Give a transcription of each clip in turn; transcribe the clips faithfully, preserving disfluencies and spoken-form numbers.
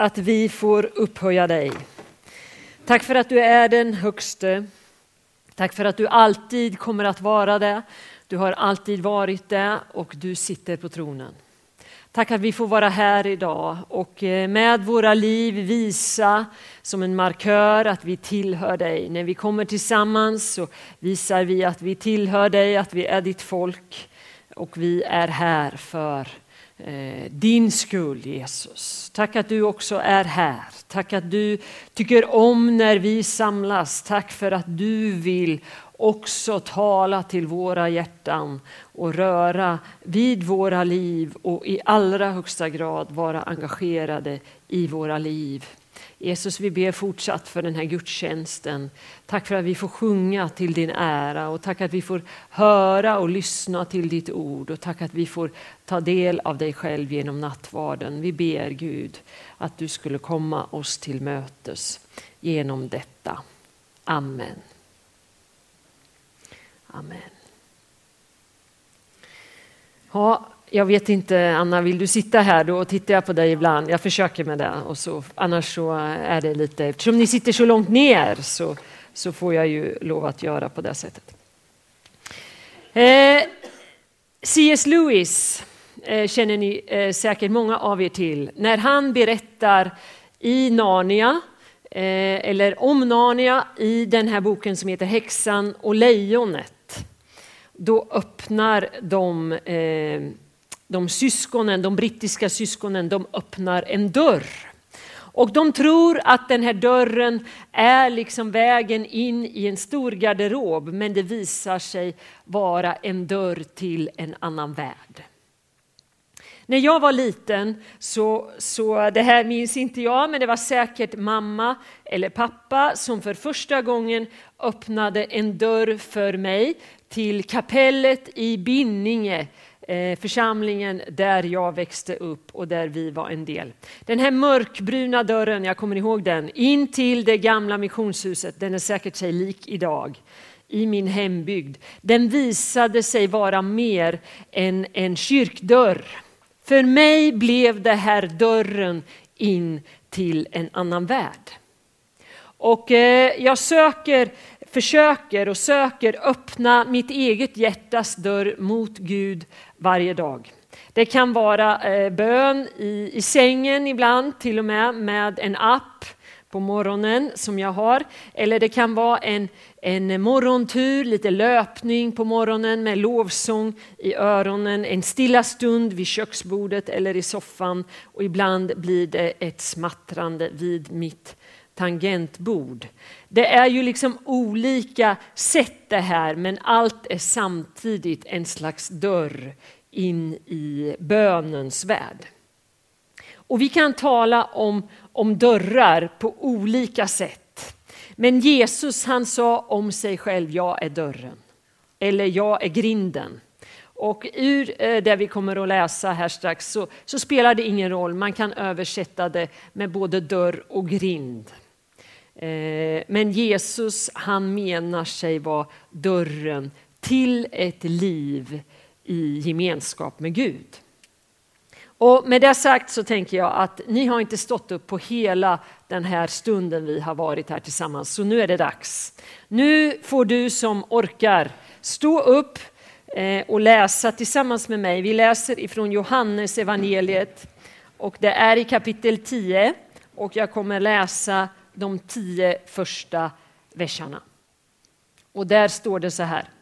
att vi får upphöja dig. Tack för att du är den högste. Tack för att du alltid kommer att vara det. Du har alltid varit det och du sitter på tronen. Tack att vi får vara här idag och med våra liv visa som en markör att vi tillhör dig. När vi kommer tillsammans så visar vi att vi tillhör dig, att vi är ditt folk och vi är här för eh, din skull, Jesus. Tack att du också är här. Tack att du tycker om när vi samlas. Tack för att du vill också tala till våra hjärtan och röra vid våra liv och i allra högsta grad vara engagerade i våra liv. Jesus, vi ber fortsatt för den här gudstjänsten. Tack för att vi får sjunga till din ära och tack att vi får höra och lyssna till ditt ord och tack att vi får ta del av dig själv genom nattvarden. Vi ber Gud att du skulle komma oss till mötes genom detta. Amen. Amen. Ja, jag vet inte, Anna, vill du sitta här då och tittar jag på dig ibland. Jag försöker med det och så, annars så är det lite, eftersom ni sitter så långt ner så, så får jag ju lov att göra på det sättet. Eh, C S Lewis eh, känner ni eh, säkert många av er till. När han berättar i Narnia eh, eller om Narnia i den här boken som heter Häxan och lejonet. Då öppnar de, eh, de syskonen, de brittiska syskonen, de öppnar en dörr. Och de tror att den här dörren är liksom vägen in i en stor garderob. Men det visar sig vara en dörr till en annan värld. När jag var liten så, så det här minns inte jag, men det var säkert mamma eller pappa som för första gången öppnade en dörr för mig till kapellet i Binninge, eh, församlingen där jag växte upp och där vi var en del. Den här mörkbruna dörren, jag kommer ihåg den, in till det gamla missionshuset, den är säkert sig lik idag i min hembygd. Den visade sig vara mer än en kyrkdörr. För mig blev det här dörren in till en annan värld. Och eh, jag söker, försöker och söker öppna mitt eget hjärtas dörr mot Gud varje dag. Det kan vara eh, bön i, i sängen ibland, till och med med en app på morgonen som jag har. Eller det kan vara en, en morgontur, lite löpning på morgonen med lovsång i öronen. En stilla stund vid köksbordet eller i soffan. Och ibland blir det ett smattrande vid mitt tangentbord. Det är ju liksom olika sätt det här, men allt är samtidigt en slags dörr in i bönens värld. Och vi kan tala om, om dörrar på olika sätt. Men Jesus, han sa om sig själv, jag är dörren. Eller jag är grinden. Och ur det vi kommer att läsa här strax så, så spelar det ingen roll. Man kan översätta det med både dörr och grind. Eh, men Jesus, han menar sig vara dörren till ett liv i gemenskap med Gud. Och med det sagt så tänker jag att ni har inte stått upp på hela den här stunden vi har varit här tillsammans. Så nu är det dags. Nu får du som orkar stå upp och läsa tillsammans med mig. Vi läser ifrån Johannes evangeliet och det är i kapitel tio och jag kommer läsa de tio första verserna. Och där står det så här.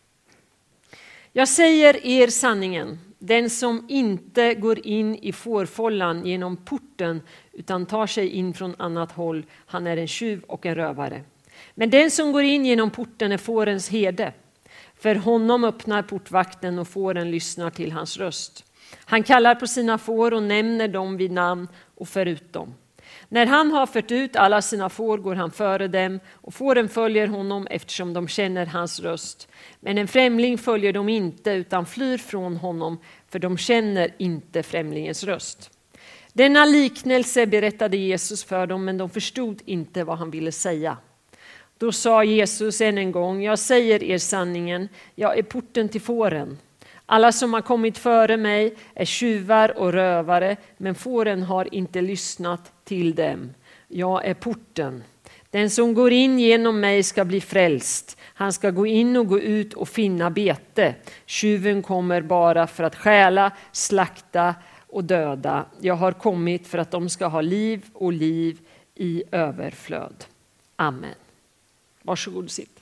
Jag säger er sanningen. Den som inte går in i fårfållan genom porten utan tar sig in från annat håll, han är en tjuv och en rövare. Men den som går in genom porten är fårens herde. För honom öppnar portvakten och fåren lyssnar till hans röst. Han kallar på sina får och nämner dem vid namn och för ut dem. När han har fört ut alla sina får går han före dem och fåren följer honom eftersom de känner hans röst. Men en främling följer dem inte utan flyr från honom för de känner inte främlingens röst. Denna liknelse berättade Jesus för dem men de förstod inte vad han ville säga. Då sa Jesus än en gång, jag säger er sanningen, jag är porten till fåren. Alla som har kommit före mig är tjuvar och rövare, men fåren har inte lyssnat till dem. Jag är porten. Den som går in genom mig ska bli frälst. Han ska gå in och gå ut och finna bete. Tjuven kommer bara för att stjäla, slakta och döda. Jag har kommit för att de ska ha liv och liv i överflöd. Amen. Varsågod och sitt.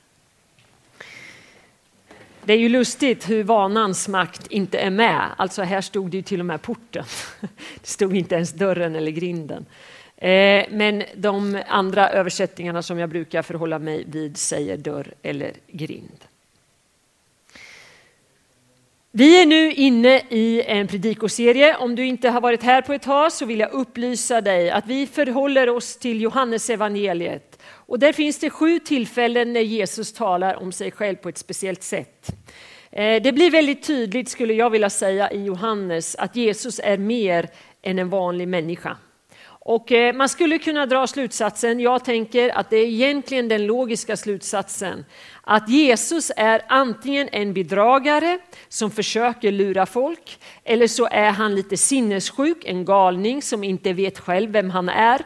Det är ju lustigt hur vanans makt inte är med. Alltså här stod det ju till och med porten. Det stod inte ens dörren eller grinden. Men de andra översättningarna som jag brukar förhålla mig vid säger dörr eller grind. Vi är nu inne i en predikoserie. Om du inte har varit här på ett tag så vill jag upplysa dig att vi förhåller oss till Johannes evangeliet. Och där finns det sju tillfällen när Jesus talar om sig själv på ett speciellt sätt. Det blir väldigt tydligt, skulle jag vilja säga, i Johannes att Jesus är mer än en vanlig människa. Och man skulle kunna dra slutsatsen, jag tänker att det är egentligen den logiska slutsatsen, att Jesus är antingen en bedragare som försöker lura folk, eller så är han lite sinnessjuk, en galning som inte vet själv vem han är,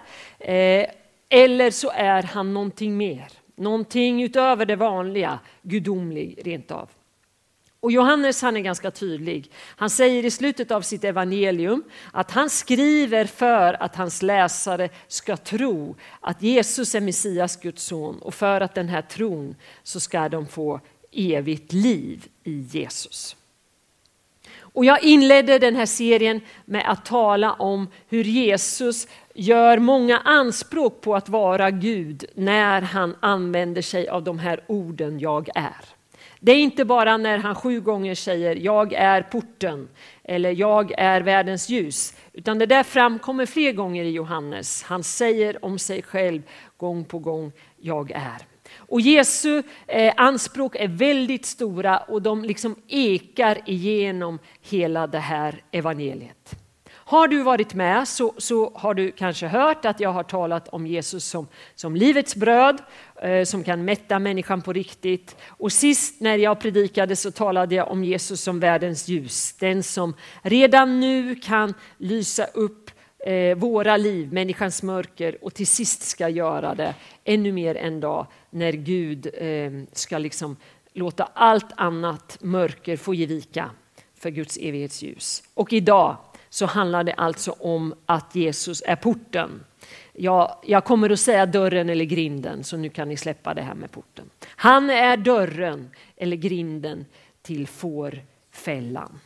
eller så är han någonting mer, någonting utöver det vanliga, gudomlig rent av. Och Johannes, han är ganska tydlig. Han säger i slutet av sitt evangelium att han skriver för att hans läsare ska tro att Jesus är Messias, Guds son. Och för att den här tron så ska de få evigt liv i Jesus. Och jag inledde den här serien med att tala om hur Jesus gör många anspråk på att vara Gud när han använder sig av de här orden jag är. Det är inte bara när han sju gånger säger jag är porten eller jag är världens ljus, utan det där framkommer fler gånger i Johannes. Han säger om sig själv gång på gång jag är. Och Jesu eh, anspråk är väldigt stora och de liksom ekar igenom hela det här evangeliet. Har du varit med så, så har du kanske hört att jag har talat om Jesus som, som livets bröd, eh, som kan mätta människan på riktigt. Och sist när jag predikade så talade jag om Jesus som världens ljus. Den som redan nu kan lysa upp eh, våra liv, människans mörker, och till sist ska göra det ännu mer en dag när Gud eh, ska liksom låta allt annat mörker få ge vika för Guds evighetsljus. Och idag så handlar det alltså om att Jesus är porten. Jag, jag kommer att säga dörren eller grinden, så nu kan ni släppa det här med porten. Han är dörren eller grinden till fårfällan.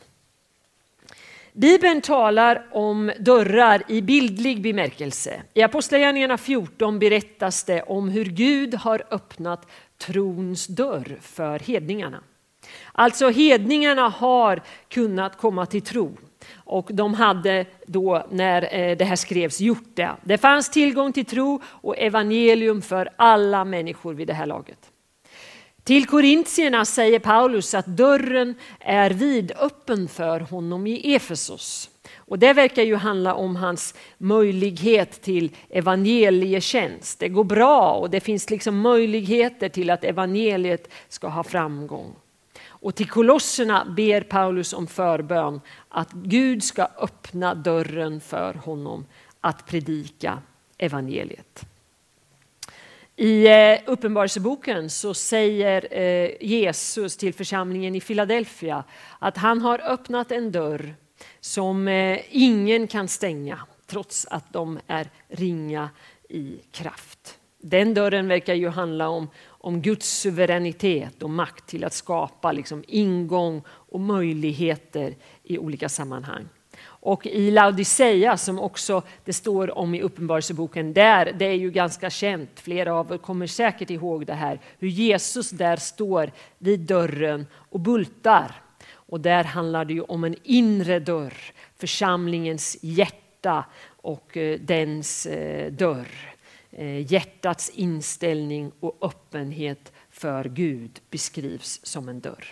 Bibeln talar om dörrar i bildlig bemärkelse. I Apostlagärningarna fjorton berättas det om hur Gud har öppnat trons dörr för hedningarna. Alltså hedningarna har kunnat komma till tro. Och de hade då när det här skrevs gjort det. Det fanns tillgång till tro och evangelium för alla människor vid det här laget. Till korintierna säger Paulus att dörren är vidöppen för honom i Efesos. Och det verkar ju handla om hans möjlighet till evangelietjänst. Det går bra och det finns liksom möjligheter till att evangeliet ska ha framgång. Och till kolosserna ber Paulus om förbön att Gud ska öppna dörren för honom att predika evangeliet. I Uppenbarelseboken så säger Jesus till församlingen i Philadelphia att han har öppnat en dörr som ingen kan stänga trots att de är ringa i kraft. Den dörren verkar ju handla om, om Guds suveränitet och makt till att skapa liksom ingång och möjligheter i olika sammanhang. Och i Laodicea, som också det står om i Uppenbarelseboken, där det är ju ganska känt, flera av er kommer säkert ihåg det här, hur Jesus där står vid dörren och bultar. Och där handlar det ju om en inre dörr, församlingens hjärta och dens dörr. Hjärtats inställning och öppenhet för Gud beskrivs som en dörr.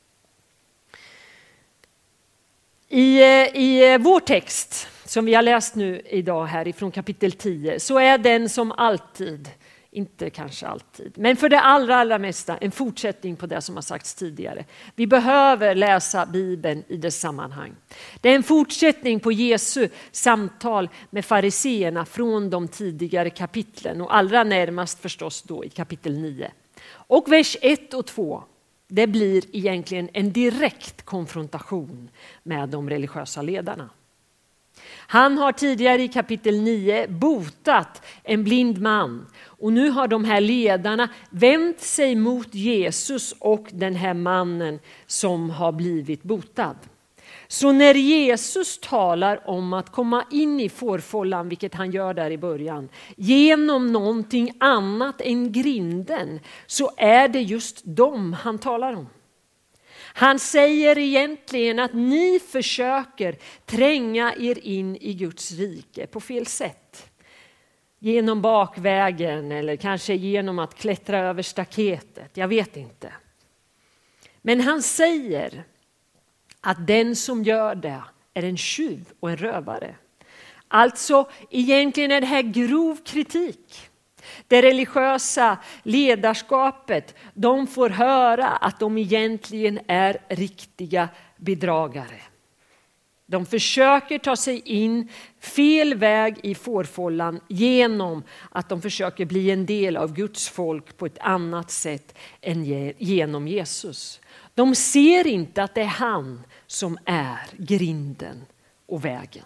I, i vår text som vi har läst nu idag här ifrån kapitel tio så är den som alltid Inte kanske alltid, men för det allra, allra mesta en fortsättning på det som har sagts tidigare. Vi behöver läsa Bibeln i dess sammanhang. Det är en fortsättning på Jesu samtal med fariseerna från de tidigare kapitlen och allra närmast förstås då i kapitel nio. Och vers ett och två, det blir egentligen en direkt konfrontation med de religiösa ledarna. Han har tidigare i kapitel nio botat en blind man och nu har de här ledarna vänt sig mot Jesus och den här mannen som har blivit botad. Så när Jesus talar om att komma in i fårfållan, vilket han gör där i början, genom någonting annat än grinden, så är det just dem han talar om. Han säger egentligen att ni försöker tränga er in i Guds rike på fel sätt. Genom bakvägen eller kanske genom att klättra över staketet, jag vet inte. Men han säger att den som gör det är en tjuv och en rövare. Alltså egentligen är det här grov kritik. Det religiösa ledarskapet, de får höra att de egentligen är riktiga bedragare. De försöker ta sig in fel väg i fårfållan genom att de försöker bli en del av Guds folk på ett annat sätt än genom Jesus. De ser inte att det är han som är grinden och vägen.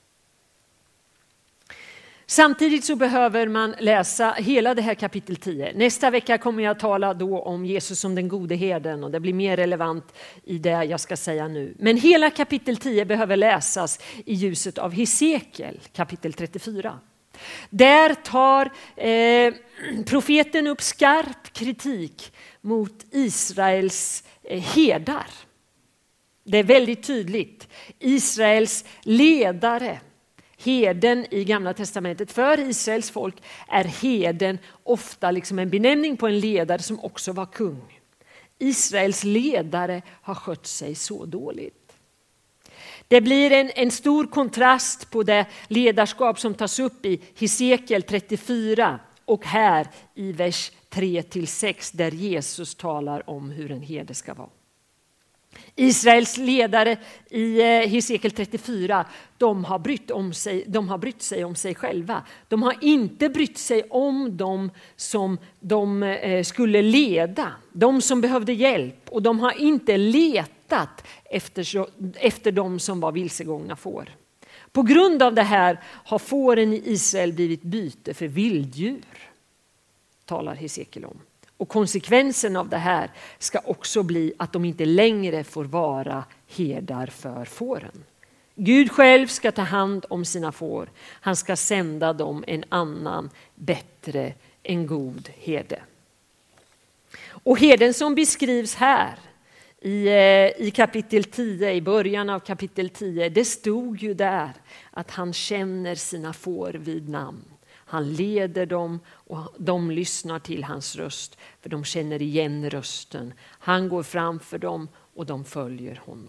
Samtidigt så behöver man läsa hela det här kapitel tio. Nästa vecka kommer jag att tala då om Jesus som den gode herden och det blir mer relevant i det jag ska säga nu. Men hela kapitel tio behöver läsas i ljuset av Hesekiel kapitel trettiofyra. Där tar eh, profeten upp skarp kritik mot Israels eh, herdar. Det är väldigt tydligt. Israels ledare. Herden i Gamla testamentet för Israels folk är herden ofta liksom en benämning på en ledare som också var kung. Israels ledare har skött sig så dåligt. Det blir en, en stor kontrast på det ledarskap som tas upp i Hesekiel trettiofyra och här i vers tre till sex där Jesus talar om hur en herde ska vara. Israels ledare i Hesekiel trettiofyra, de har brytt om sig, de har brytt sig om sig själva. De har inte brytt sig om dem som de skulle leda, de som behövde hjälp, och de har inte letat efter, efter de som var vilsegångna får. På grund av det här har fåren i Israel blivit byte för vilddjur, talar Hesekiel om. Och konsekvensen av det här ska också bli att de inte längre får vara herdar för fåren. Gud själv ska ta hand om sina får. Han ska sända dem en annan, bättre, en god herde. Och herden som beskrivs här i, i kapitel tio, i början av kapitel tio, det stod ju där att han känner sina får vid namn. Han leder dem och de lyssnar till hans röst för de känner igen rösten. Han går framför dem och de följer honom.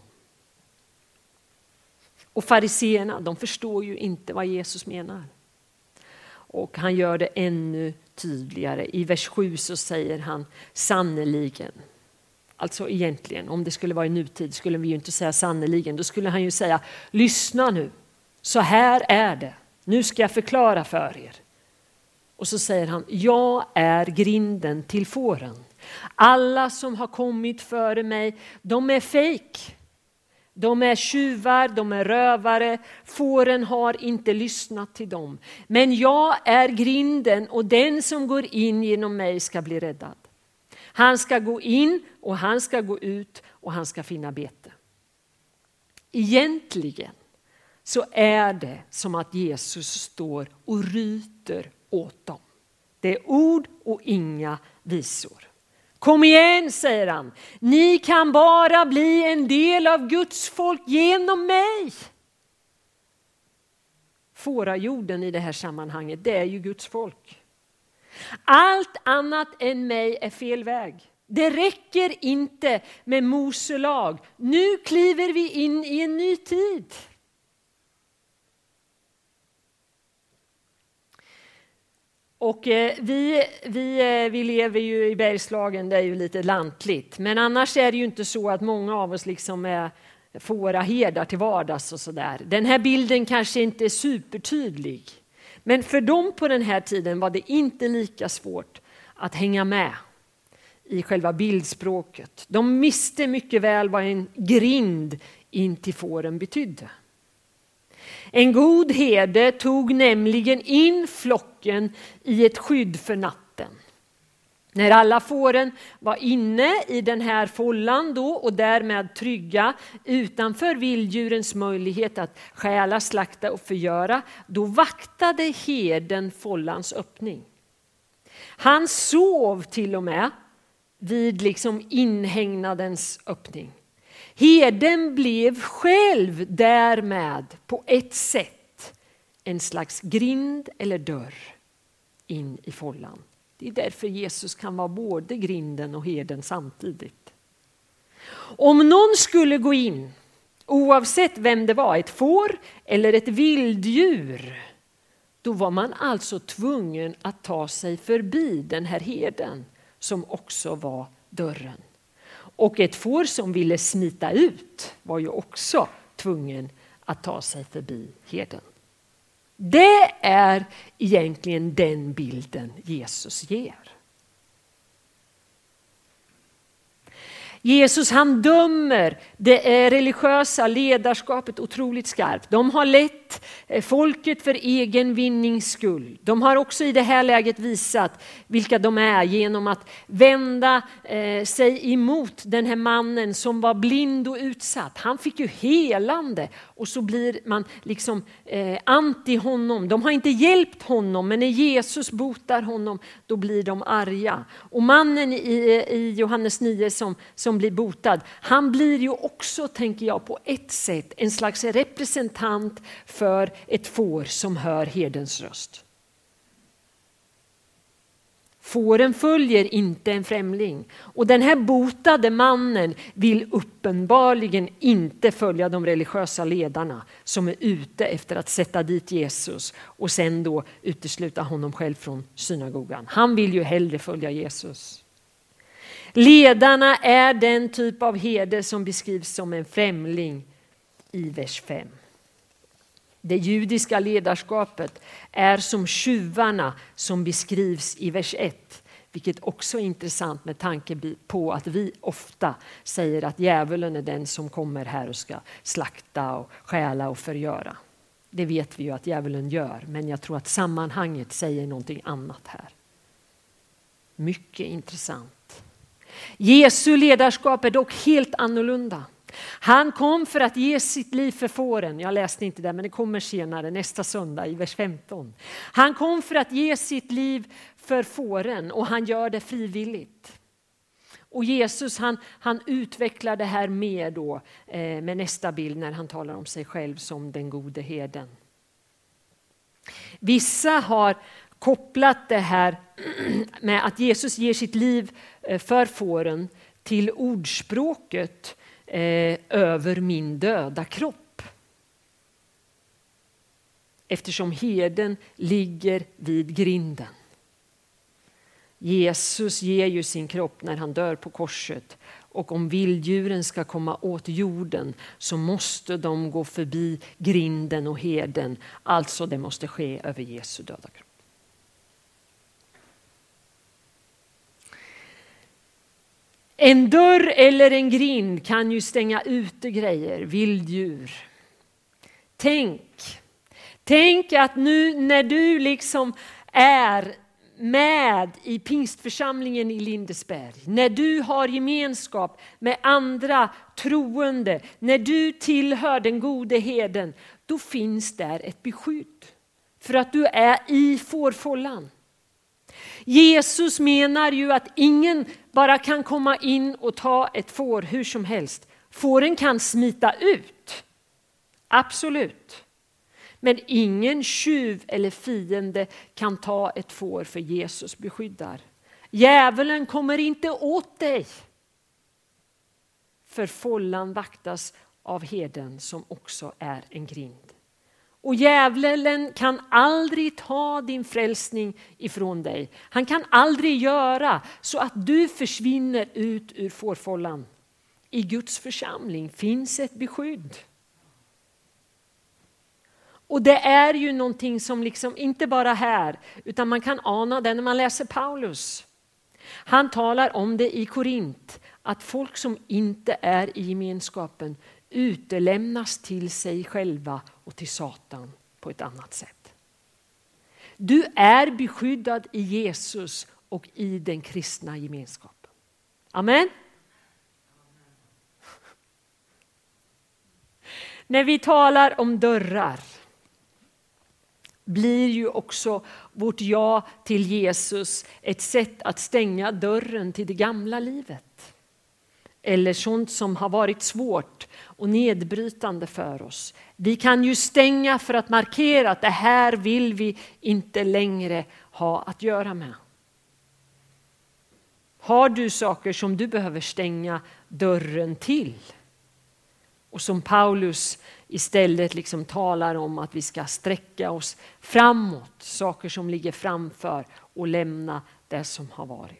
Och fariseerna, de förstår ju inte vad Jesus menar. Och han gör det ännu tydligare. I vers sju så säger han sannoliken. Alltså egentligen, om det skulle vara i nutid skulle vi ju inte säga sannoliken. Då skulle han ju säga, lyssna nu, så här är det. Nu ska jag förklara för er. Och så säger han, jag är grinden till fåren. Alla som har kommit före mig, de är fake. De är tjuvar, de är rövare. Fåren har inte lyssnat till dem. Men jag är grinden och den som går in genom mig ska bli räddad. Han ska gå in och han ska gå ut och han ska finna bete. Egentligen så är det som att Jesus står och ryter åt dem. Det är ord och inga visor. Kom igen, säger han. Ni kan bara bli en del av Guds folk genom mig. Fårajorden i det här sammanhanget, det är ju Guds folk. Allt annat än mig är fel väg. Det räcker inte med Mose lag. Nu kliver vi in i en ny tid. Och eh, vi, vi, eh, vi lever ju i Bergslagen, det är ju lite lantligt. Men annars är det ju inte så att många av oss liksom är fåraherdar till vardags och sådär. Den här bilden kanske inte är supertydlig. Men för dem på den här tiden var det inte lika svårt att hänga med i själva bildspråket. De visste mycket väl vad en grind in till fåren betydde. En god herde tog nämligen in flocken i ett skydd för natten. När alla fåren var inne i den här fållan då och därmed trygga utanför vilddjurens möjlighet att stjäla, slakta och förgöra, då vaktade herden fållans öppning. Han sov till och med vid liksom inhägnadens öppning. Herden blev själv därmed på ett sätt en slags grind eller dörr in i fållan. Det är därför Jesus kan vara både grinden och herden samtidigt. Om någon skulle gå in, oavsett vem det var, ett får eller ett vilddjur, då var man alltså tvungen att ta sig förbi den här herden som också var dörren. Och ett får som ville smita ut var ju också tvungen att ta sig förbi herden. Det är egentligen den bilden Jesus ger. Jesus han dömer det religiösa ledarskapet otroligt skarpt. De har lett folket för egen vinnings skull. De har också i det här läget visat vilka de är genom att vända eh, sig emot den här mannen som var blind och utsatt. Han fick ju helande och så blir man liksom eh, anti honom. De har inte hjälpt honom, men när Jesus botar honom då blir de arga. Och mannen i, i Johannes nio som, som blir botad, han blir ju också, tänker jag, på ett sätt en slags representant för ett får som hör herdens röst. Fåren följer inte en främling. Och den här botade mannen vill uppenbarligen inte följa de religiösa ledarna som är ute efter att sätta dit Jesus och sen då utesluta honom själv från synagogan. Han vill ju hellre följa Jesus. Ledarna är den typ av herde som beskrivs som en främling i vers fem. Det judiska ledarskapet är som tjuvarna som beskrivs i vers ett. Vilket också är intressant med tanke på att vi ofta säger att djävulen är den som kommer här och ska slakta och stjäla och förgöra. Det vet vi ju att djävulen gör, men jag tror att sammanhanget säger någonting annat här. Mycket intressant. Jesu ledarskap är dock helt annorlunda. Han kom för att ge sitt liv för fåren. Jag läste inte det, men det kommer senare nästa söndag i vers femton. Han kom för att ge sitt liv för fåren och han gör det frivilligt. Och Jesus han, han utvecklar det här mer då, eh, med nästa bild när han talar om sig själv som den gode herden. Vissa har kopplat det här med att Jesus ger sitt liv för fåren till ordspråket eh, över min döda kropp. Eftersom herden ligger vid grinden. Jesus ger ju sin kropp när han dör på korset. Och om vilddjuren ska komma åt jorden så måste de gå förbi grinden och herden. Alltså det måste ske över Jesu döda kropp. En dörr eller en grind kan ju stänga ute grejer, vilddjur. Tänk, tänk att nu när du liksom är med i pingstförsamlingen i Lindesberg, när du har gemenskap med andra troende, när du tillhör den gode herden, då finns där ett beskydd för att du är i fårfållan. Jesus menar ju att ingen bara kan komma in och ta ett får hur som helst. Fåren kan smita ut. Absolut. Men ingen tjuv eller fiende kan ta ett får för Jesus beskyddar. Djävulen kommer inte åt dig. För fållan vaktas av herden som också är en grind. Och djävulen kan aldrig ta din frälsning ifrån dig. Han kan aldrig göra så att du försvinner ut ur fårfållan. I Guds församling finns ett beskydd. Och det är ju någonting som liksom inte bara här, utan man kan ana det när man läser Paulus. Han talar om det i Korint, att folk som inte är i gemenskapen utelämnas till sig själva och till Satan på ett annat sätt. Du är beskyddad i Jesus och i den kristna gemenskapen. Amen. När vi talar om dörrar blir ju också vårt ja till Jesus ett sätt att stänga dörren till det gamla livet. Eller sånt som har varit svårt och nedbrytande för oss. Vi kan ju stänga för att markera att det här vill vi inte längre ha att göra med. Har du saker som du behöver stänga dörren till? Och som Paulus istället liksom talar om att vi ska sträcka oss framåt. Saker som ligger framför och lämna det som har varit.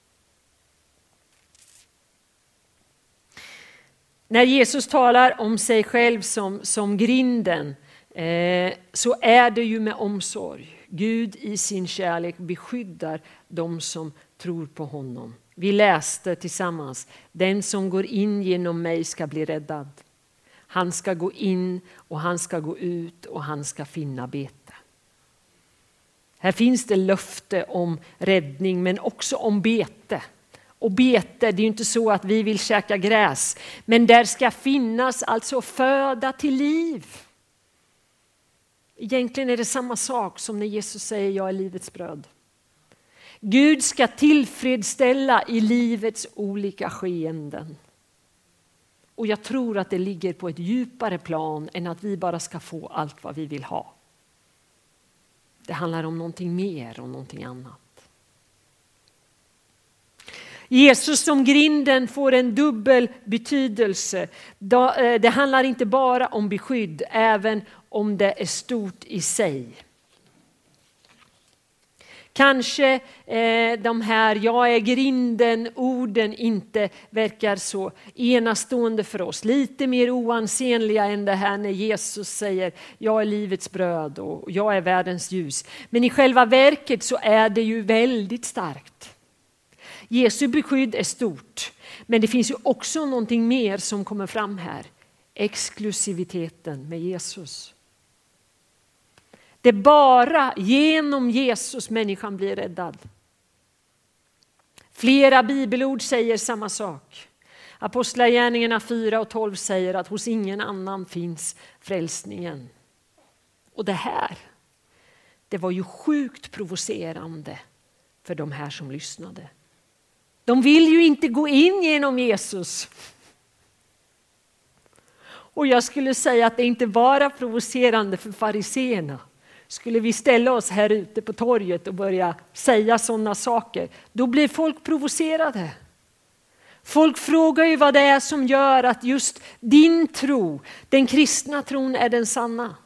När Jesus talar om sig själv som, som grinden eh, så är det ju med omsorg. Gud i sin kärlek beskyddar de som tror på honom. Vi läste tillsammans, den som går in genom mig ska bli räddad. Han ska gå in och han ska gå ut och han ska finna bete. Här finns det löfte om räddning men också om bete. Och bete, det är ju inte så att vi vill käka gräs. Men där ska finnas alltså föda till liv. Egentligen är det samma sak som när Jesus säger jag är livets bröd. Gud ska tillfredsställa i livets olika skeenden. Och jag tror att det ligger på ett djupare plan än att vi bara ska få allt vad vi vill ha. Det handlar om någonting mer och någonting annat. Jesus som grinden får en dubbel betydelse. Det handlar inte bara om beskydd, även om det är stort i sig. Kanske eh, de här jag är grinden orden inte verkar så enastående för oss. Lite mer oansenliga än det här när Jesus säger jag är livets bröd och jag är världens ljus. Men i själva verket så är det ju väldigt starkt. Jesu beskydd är stort, men det finns ju också någonting mer som kommer fram här. Exklusiviteten med Jesus. Det är bara genom Jesus människan blir räddad. Flera bibelord säger samma sak. Apostlagärningarna fyra och tolv säger att hos ingen annan finns frälsningen. Och det här, det var ju sjukt provocerande för de här som lyssnade. De vill ju inte gå in genom Jesus. Och jag skulle säga att det inte bara provocerande för fariseerna. Skulle vi ställa oss här ute på torget och börja säga sådana saker, då blir folk provocerade. Folk frågar ju vad det är som gör att just din tro, den kristna tron, är den sanna.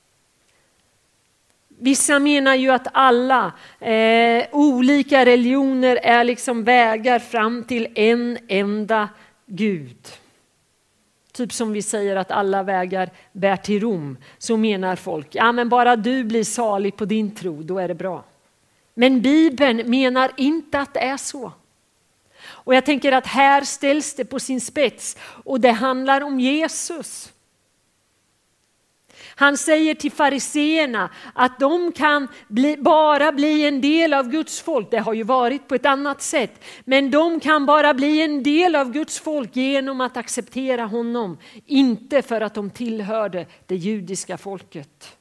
Vissa menar ju att alla eh, olika religioner är liksom vägar fram till en enda Gud. Typ som vi säger att alla vägar bär till Rom, så menar folk, ja men bara du blir salig på din tro, då är det bra. Men Bibeln menar inte att det är så. Och jag tänker att här ställs det på sin spets och det handlar om Jesus. Han säger till fariseerna att de kan bli, bara bli en del av Guds folk. Det har ju varit på ett annat sätt. Men de kan bara bli en del av Guds folk genom att acceptera honom. Inte för att de tillhörde det judiska folket.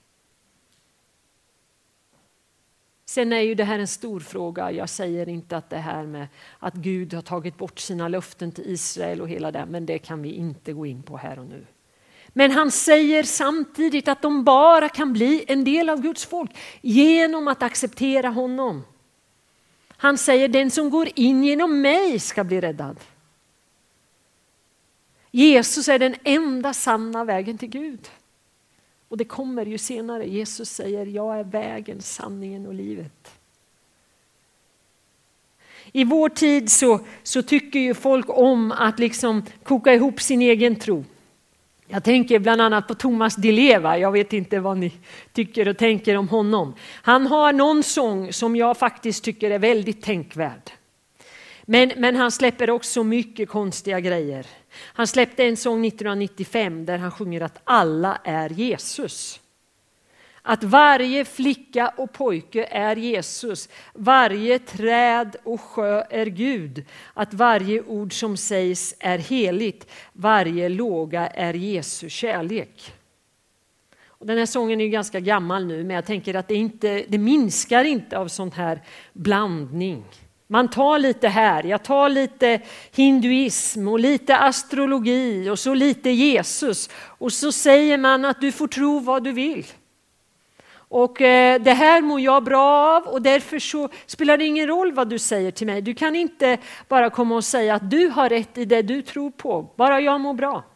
Sen är ju det här en stor fråga. Jag säger inte att det här med att Gud har tagit bort sina löften till Israel och hela det. Men det kan vi inte gå in på här och nu. Men han säger samtidigt att de bara kan bli en del av Guds folk genom att acceptera honom. Han säger den som går in genom mig ska bli räddad. Jesus är den enda sanna vägen till Gud. Och det kommer ju senare. Jesus säger, jag är vägen, sanningen och livet. I vår tid så, så tycker ju folk om att liksom koka ihop sin egen tro. Jag tänker bland annat på Thomas Di Leva. Jag vet inte vad ni tycker och tänker om honom. Han har någon sång som jag faktiskt tycker är väldigt tänkvärd. Men, men han släpper också mycket konstiga grejer. Han släppte en sång nittonhundranittiofem där han sjunger att alla är Jesus. Att varje flicka och pojke är Jesus. Varje träd och sjö är Gud. Att varje ord som sägs är heligt. Varje låga är Jesu kärlek. Och den här sången är ju ganska gammal nu, men jag tänker att det, inte, det minskar inte av sån här blandning. Man tar lite här, jag tar lite hinduism och lite astrologi och så lite Jesus. Och så säger man att du får tro vad du vill. Och eh, det här mår jag bra av och därför så spelar det ingen roll vad du säger till mig. Du kan inte bara komma och säga att du har rätt i det du tror på. Bara jag mår bra.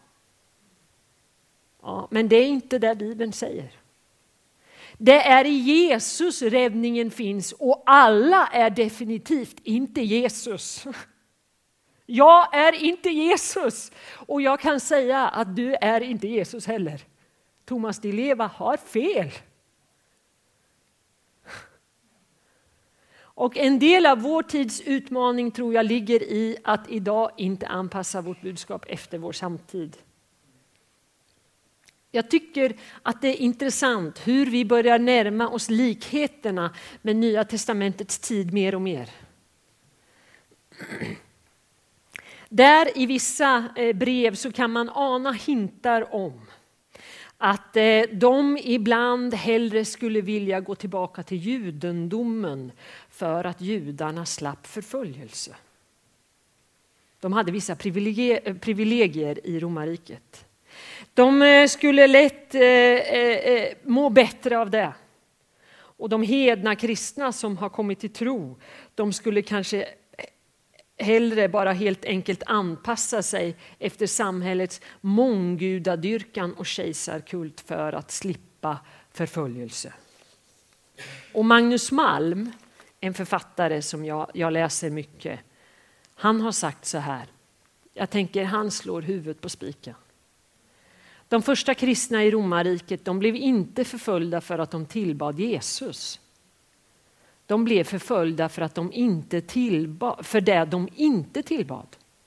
Ja, men det är inte det Bibeln säger. Det är i Jesus räddningen finns och alla är definitivt inte Jesus. Jag är inte Jesus och jag kan säga att du är inte Jesus heller. Thomas Di Leva har fel. Och en del av vår tids utmaning tror jag ligger i att idag inte anpassa vårt budskap efter vår samtid. Jag tycker att det är intressant hur vi börjar närma oss likheterna med Nya testamentets tid mer och mer. Där i vissa brev så kan man ana hintar om att de ibland hellre skulle vilja gå tillbaka till judendomen för att judarna slapp förföljelse. De hade vissa privilegier i romarriket. De skulle lätt eh, eh, må bättre av det. Och de hedna kristna som har kommit till tro, de skulle kanske hellre bara helt enkelt anpassa sig efter samhällets månggudadyrkan och kejsarkult för att slippa förföljelse. Och Magnus Malm, en författare som jag, jag läser mycket, han har sagt så här. Jag tänker han slår huvudet på spiken. De första kristna i romarriket, de blev inte förföljda för att de tillbad Jesus. De blev förföljda för att de inte tillbad, för det de inte tillbad.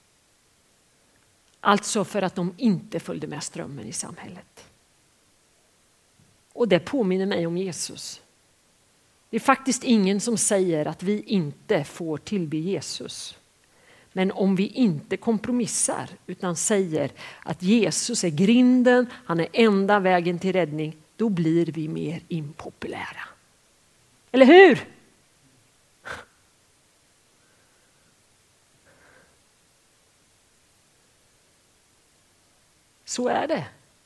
Alltså för att de inte följde med strömmen i samhället. Och det påminner mig om Jesus. Det är faktiskt ingen som säger att vi inte får tillbe Jesus. Men om vi inte kompromissar utan säger att Jesus är grinden, han är enda vägen till räddning, då blir vi mer impopulära. Eller hur? Så är det.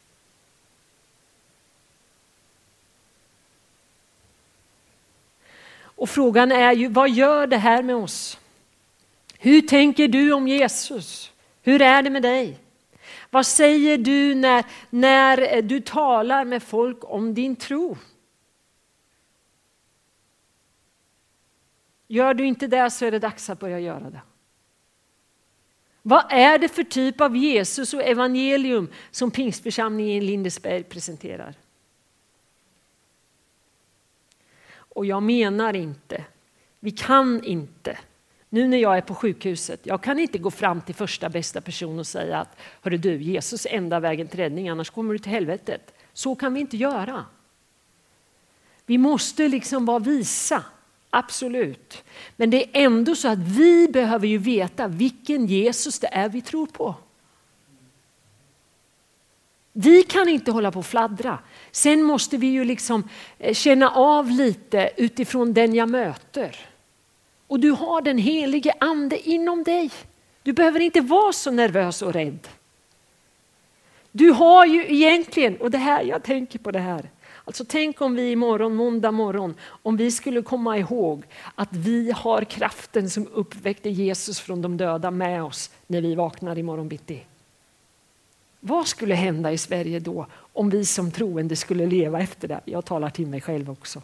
Och frågan är ju, vad gör det här med oss? Hur tänker du om Jesus? Hur är det med dig? Vad säger du när, när du talar med folk om din tro? Gör du inte det så är det dags att börja göra det. Vad är det för typ av Jesus och evangelium som Pingstförsamlingen i Lindesberg presenterar? Och jag menar inte, vi kan inte, nu när jag är på sjukhuset, jag kan inte gå fram till första bästa person och säga att hörru du, Jesus är enda vägen till räddning, annars kommer du till helvetet. Så kan vi inte göra. Vi måste liksom vara visa, absolut. Men det är ändå så att vi behöver ju veta vilken Jesus det är vi tror på. Vi kan inte hålla på och fladdra. Sen måste vi ju liksom känna av lite utifrån den jag möter. Och du har den helige ande inom dig. Du behöver inte vara så nervös och rädd. Du har ju egentligen, och det här, jag tänker på det här. Alltså tänk om vi imorgon, måndag morgon, om vi skulle komma ihåg att vi har kraften som uppväckte Jesus från de döda med oss när vi vaknar imorgon bitti. Vad skulle hända i Sverige då om vi som troende skulle leva efter det? Jag talar till mig själv också.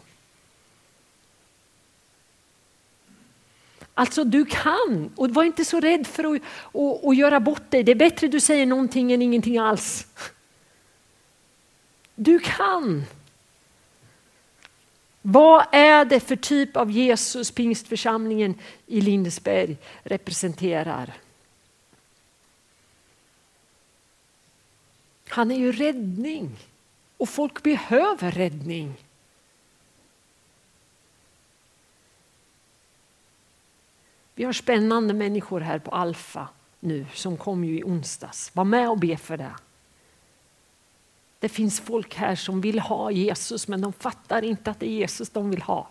Alltså du kan, och var inte så rädd för att, att, att göra bort dig. Det är bättre du säger någonting än ingenting alls. Du kan. Vad är det för typ av Jesus pingstförsamlingen i Lindesberg representerar? Han är ju räddning och folk behöver räddning. Vi har spännande människor här på Alfa nu som kom ju i onsdags. Var med och be för det. Det finns folk här som vill ha Jesus men de fattar inte att det är Jesus de vill ha.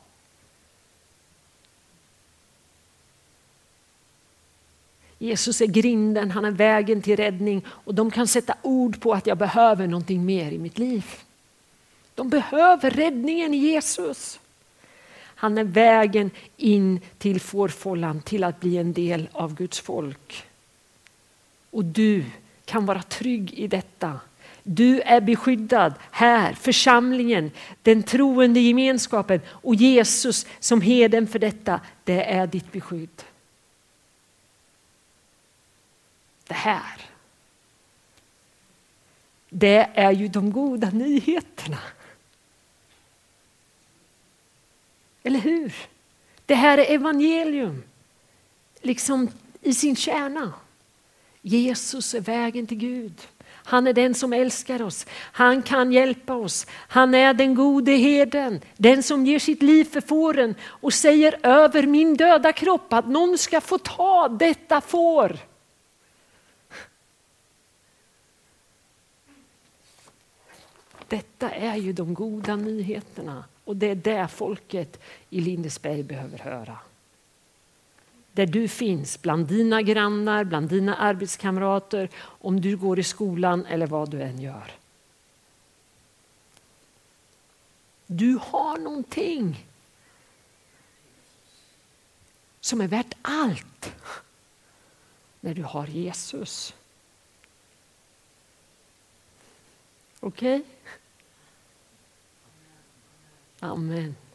Jesus är grinden, han är vägen till räddning och de kan sätta ord på att jag behöver någonting mer i mitt liv. De behöver räddningen i Jesus. Han är vägen in till fårfållan, till att bli en del av Guds folk. Och du kan vara trygg i detta. Du är beskyddad här, församlingen, den troende gemenskapen och Jesus som herden för detta, det är ditt beskydd. Det här, det är ju de goda nyheterna. Eller hur? Det här är evangelium, liksom i sin kärna. Jesus är vägen till Gud. Han är den som älskar oss. Han kan hjälpa oss. Han är den gode herden. Den som ger sitt liv för fåren och säger över min döda kropp att någon ska få ta detta får. Detta är ju de goda nyheterna och det är det folket i Lindesberg behöver höra. Där du finns, bland dina grannar, bland dina arbetskamrater, om du går i skolan eller vad du än gör. Du har någonting som är värt allt när du har Jesus. Okej? Okay? Amen.